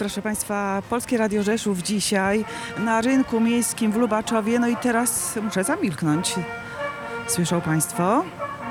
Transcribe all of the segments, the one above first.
Proszę Państwa, Polskie Radio Rzeszów dzisiaj na rynku miejskim w Lubaczowie. No i teraz muszę zamilknąć. Słyszą Państwo?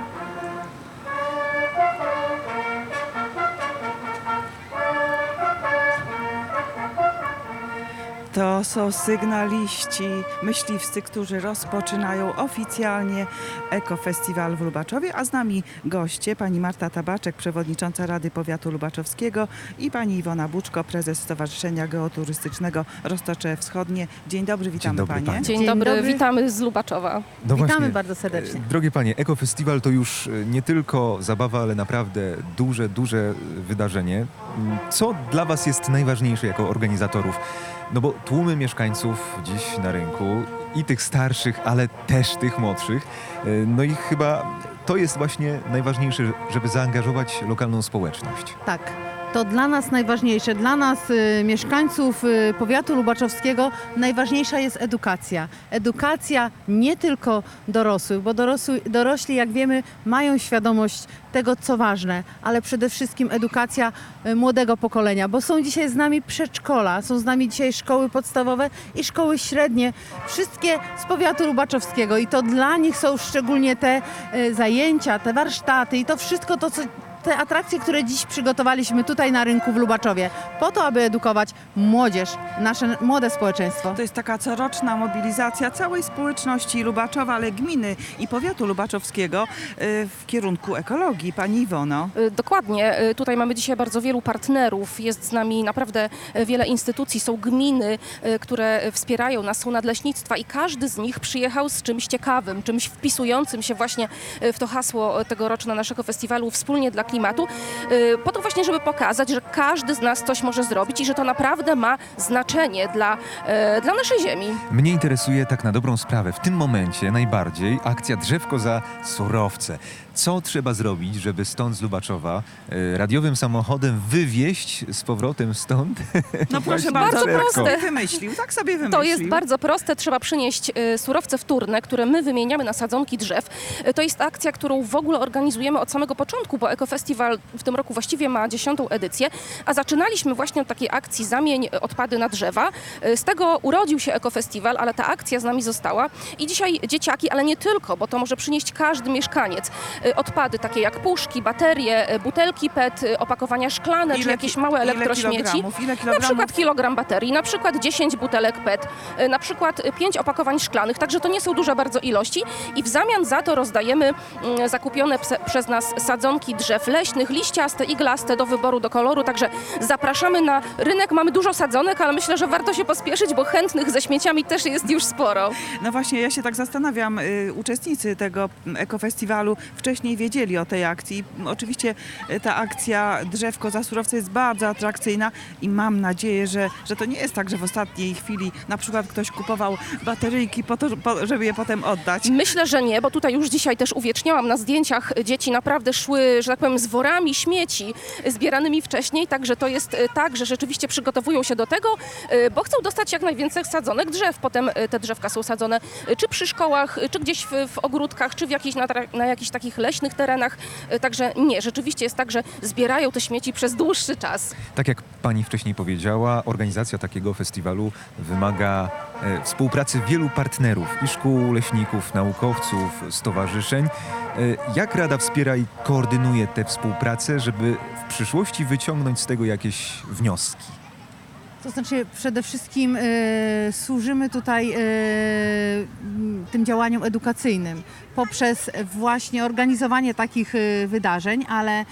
To są sygnaliści, myśliwscy, którzy rozpoczynają oficjalnie Ekofestiwal w Lubaczowie, a z nami goście, pani Marta Tabaczek, przewodnicząca Rady Powiatu Lubaczowskiego i pani Iwona Buczko, prezes Stowarzyszenia Geoturystycznego Roztocze Wschodnie. Dzień dobry, witamy Dzień dobry, panie. Dzień dobry, witamy z Lubaczowa. No Witamy właśnie, bardzo serdecznie. drogie panie, Ekofestiwal to już nie tylko zabawa, ale naprawdę duże wydarzenie. Co dla was jest najważniejsze jako organizatorów? No bo tłumy mieszkańców dziś na rynku i tych starszych, ale też tych młodszych. No i chyba to jest właśnie najważniejsze, żeby zaangażować lokalną społeczność. Tak. To dla nas najważniejsze, dla nas mieszkańców powiatu lubaczowskiego najważniejsza jest edukacja. Edukacja nie tylko dorosłych, bo dorośli, jak wiemy, mają świadomość tego, co ważne, ale przede wszystkim edukacja młodego pokolenia, bo są dzisiaj z nami przedszkola, są z nami dzisiaj szkoły podstawowe i szkoły średnie, wszystkie z powiatu lubaczowskiego i to dla nich są szczególnie te zajęcia, te warsztaty i to wszystko to, co te atrakcje, które dziś przygotowaliśmy tutaj na rynku w Lubaczowie, po to, aby edukować młodzież, nasze młode społeczeństwo. To jest taka coroczna mobilizacja całej społeczności Lubaczowa, ale gminy i powiatu lubaczowskiego w kierunku ekologii. Pani Iwono. Dokładnie. Tutaj mamy dzisiaj bardzo wielu partnerów. Jest z nami naprawdę wiele instytucji. Są gminy, które wspierają nas, są nadleśnictwa i każdy z nich przyjechał z czymś ciekawym, czymś wpisującym się właśnie w to hasło tegoroczne naszego festiwalu Wspólnie dla klimatu, po to właśnie, żeby pokazać, że każdy z nas coś może zrobić i że to naprawdę ma znaczenie dla naszej ziemi. Mnie interesuje tak na dobrą sprawę w tym momencie najbardziej akcja Drzewko za surowce. Co trzeba zrobić, żeby stąd z Lubaczowa radiowym samochodem wywieźć z powrotem stąd? No proszę Bardzo bardzo, tak proste. sobie wymyślił, tak sobie wymyślił. To jest bardzo proste. Trzeba przynieść surowce wtórne, które my wymieniamy na sadzonki drzew. To jest akcja, którą w ogóle organizujemy od samego początku, bo Ekofestiwal w tym roku właściwie ma 10. edycję, a zaczynaliśmy właśnie od takiej akcji Zamień odpady na drzewa. Z tego urodził się Ekofestiwal, ale ta akcja z nami została i dzisiaj dzieciaki, ale nie tylko, bo to może przynieść każdy mieszkaniec. Odpady takie jak puszki, baterie, butelki PET, opakowania szklane czy jakieś małe elektrośmieci. Ile kilogramów? Na przykład kilogram baterii, na przykład 10 butelek PET, na przykład 5 opakowań szklanych, także to nie są duże bardzo ilości i w zamian za to rozdajemy zakupione przez nas sadzonki drzew leśnych, liściaste, iglaste do wyboru, do koloru, także zapraszamy na rynek. Mamy dużo sadzonek, ale myślę, że warto się pospieszyć, bo chętnych ze śmieciami też jest już sporo. No właśnie, ja się tak zastanawiam, uczestnicy tego ekofestiwalu wcześniej wiedzieli o tej akcji. Oczywiście ta akcja Drzewko za surowce jest bardzo atrakcyjna i mam nadzieję, że to nie jest tak, że w ostatniej chwili na przykład ktoś kupował bateryjki po to, żeby je potem oddać. Myślę, że nie, bo tutaj już dzisiaj też uwieczniałam na zdjęciach, dzieci naprawdę szły, że tak powiem, z worami śmieci zbieranymi wcześniej, także to jest tak, że rzeczywiście przygotowują się do tego, bo chcą dostać jak najwięcej sadzonek drzew. Potem te drzewka są sadzone czy przy szkołach, czy gdzieś w ogródkach, czy na jakichś takich leśnych terenach. Także nie, rzeczywiście jest tak, że zbierają te śmieci przez dłuższy czas. Tak jak pani wcześniej powiedziała, organizacja takiego festiwalu wymaga współpracy wielu partnerów i szkół, leśników, naukowców, stowarzyszeń. Jak Rada wspiera i koordynuje tę współpracę, żeby w przyszłości wyciągnąć z tego jakieś wnioski? To znaczy przede wszystkim służymy tutaj tym działaniom edukacyjnym poprzez właśnie organizowanie takich wydarzeń, ale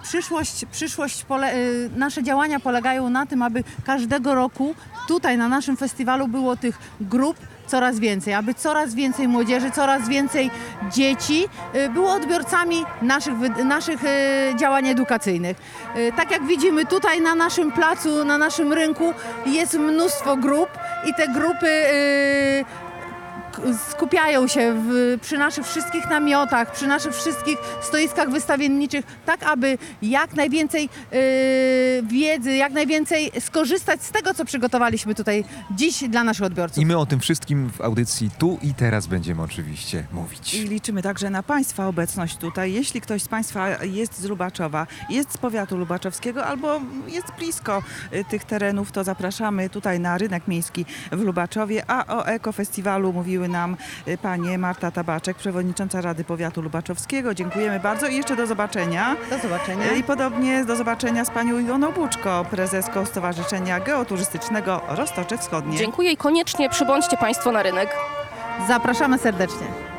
nasze działania polegają na tym, aby każdego roku tutaj na naszym festiwalu było tych grup coraz więcej, aby coraz więcej młodzieży, coraz więcej dzieci było odbiorcami naszych działań edukacyjnych. Tak jak widzimy tutaj na naszym placu, na naszym rynku jest mnóstwo grup i te grupy skupiają się przy naszych wszystkich namiotach, przy naszych wszystkich stoiskach wystawienniczych, tak aby jak najwięcej wiedzy, jak najwięcej skorzystać z tego, co przygotowaliśmy tutaj dziś dla naszych odbiorców. I my o tym wszystkim w audycji Tu i Teraz będziemy oczywiście mówić. I liczymy także na Państwa obecność tutaj. Jeśli ktoś z Państwa jest z Lubaczowa, jest z powiatu lubaczowskiego albo jest blisko tych terenów, to zapraszamy tutaj na Rynek Miejski w Lubaczowie. A o ekofestiwalu mówiły nam panie Marta Tabaczek, przewodnicząca Rady Powiatu Lubaczowskiego. Dziękujemy bardzo i jeszcze do zobaczenia. Do zobaczenia. I podobnie do zobaczenia z panią Iwoną Buczko, prezeską Stowarzyszenia Geoturystycznego Roztocze Wschodnie. Dziękuję i koniecznie przybądźcie Państwo na rynek. Zapraszamy serdecznie.